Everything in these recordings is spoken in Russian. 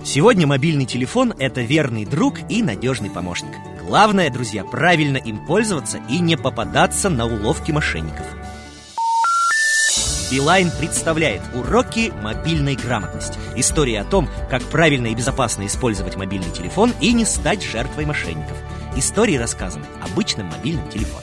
Сегодня мобильный телефон – это верный друг и надежный помощник. Главное, друзья, правильно им пользоваться и не попадаться на уловки мошенников. Билайн представляет уроки мобильной грамотности. История о том, как правильно и безопасно использовать мобильный телефон и не стать жертвой мошенников. Истории рассказаны обычным мобильным телефоном.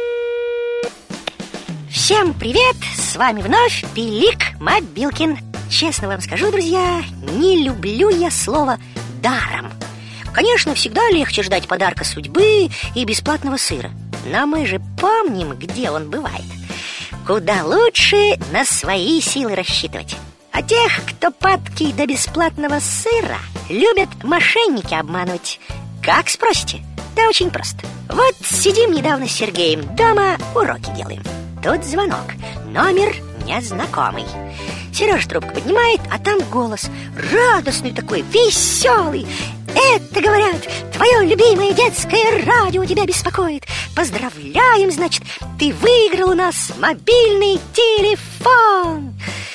Всем привет! С вами вновь Пилик Мобилкин. Честно вам скажу, друзья, не люблю я слово «даром». Конечно, всегда легче ждать подарка судьбы и бесплатного сыра. Но мы же помним, где он бывает. Куда лучше на свои силы рассчитывать. А тех, кто падкий до бесплатного сыра, любят мошенники обманывать. Как, спросите? Да очень просто. Вот сидим недавно с Сергеем дома, уроки делаем. Тут звонок, номер незнакомый. Сережа трубку поднимает, а там голос радостный такой, веселый. Это, говорят, твое любимое детское радио тебя беспокоит. Поздравляем, значит, ты выиграл у нас мобильный телефон.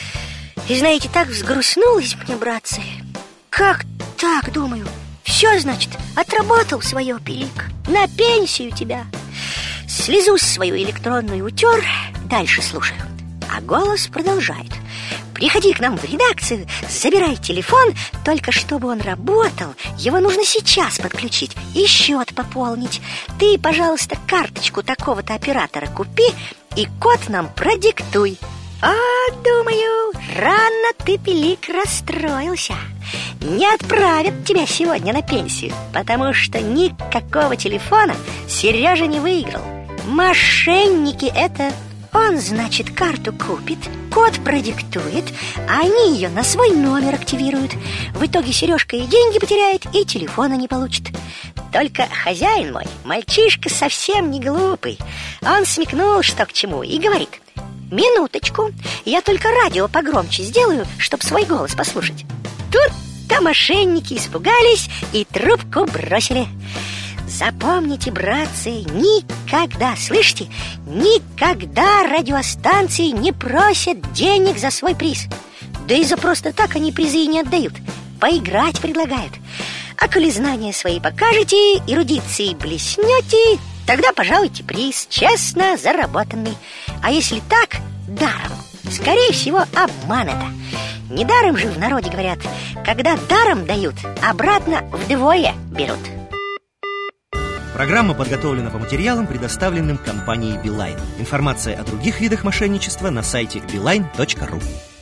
И знаете, так взгрустнулось мне, братцы. Как так, думаю? Все, значит, отработал свое, Пилик. На пенсию тебя. Слезу свою электронную утер, дальше слушаю. А голос продолжает. Приходи к нам в редакцию, забирай телефон. Только чтобы он работал, его нужно сейчас подключить и счет пополнить. Ты, пожалуйста, карточку такого-то оператора купи и код нам продиктуй. А, думаю, рано ты, Пилик, расстроился. Не отправят тебя сегодня на пенсию, потому что никакого телефона Сережа не выиграл. Мошенники это... Он, значит, карту купит, код продиктует, а они ее на свой номер активируют. В итоге Сережка и деньги потеряет, и телефона не получит. Только хозяин мой, мальчишка совсем не глупый. Он смекнул, что к чему, и говорит: минуточку, я только радио погромче сделаю, чтоб свой голос послушать. Тут-то мошенники испугались и трубку бросили. Запомните, братцы, никогда, слышите, никогда радиостанции не просят денег за свой приз. Да и за просто так они призы и не отдают. Поиграть предлагают. А коли знания свои покажете, эрудицией блеснете, тогда пожалуйте приз, честно заработанный. А если так, даром, скорее всего, обман это. Недаром же в народе говорят: когда даром дают, обратно вдвое берут. Программа подготовлена по материалам, предоставленным компанией Билайн. Информация о других видах мошенничества на сайте beeline.ru.